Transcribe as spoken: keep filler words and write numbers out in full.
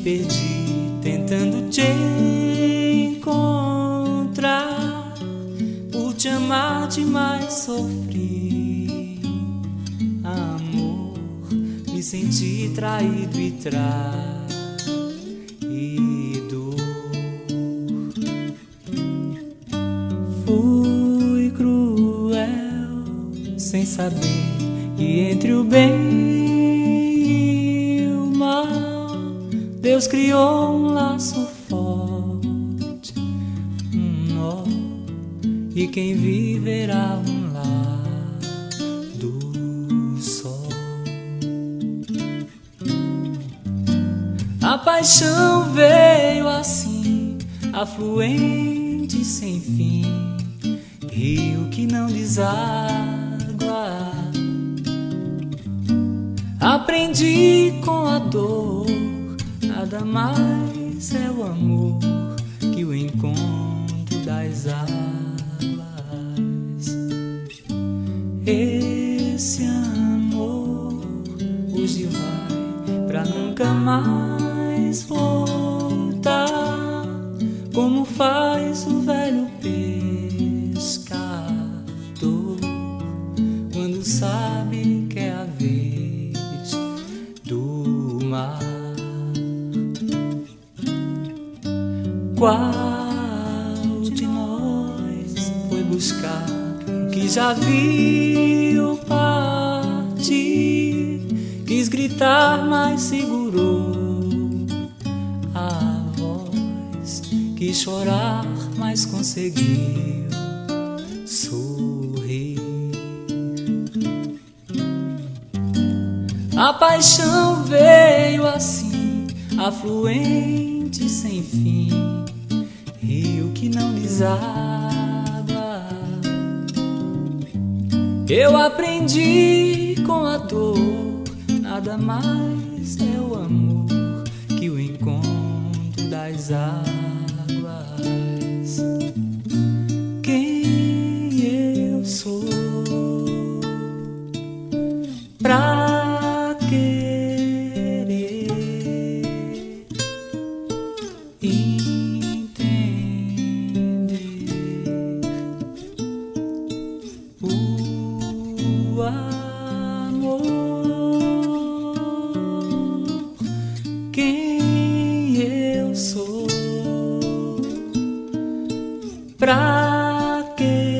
perdi tentando te encontrar. Por te amar demais sofri, amor, me senti traído e traído. Fui cruel sem saber que entre o bem e o mal Deus criou um laço forte, um nó, e quem viverá um lado só. A paixão veio assim, afluente sem fim, rio que não deságua. Aprendi com a dor, nada mais é o amor que o encontro das águas. Esse amor hoje vai pra nunca mais voltar, como faz o velho pescador quando sabe que é a vez do mar. Qual de nós foi buscar que já viu partir? Quis gritar, mas segurou a voz. Quis chorar, mas conseguiu sorrir. A paixão veio assim, afluente sem fim, rio que não deságua. Eu aprendi com a dor, nada mais é o amor que o encontro das águas. Quem eu sou pra querer o amor? Quem eu sou pra quê?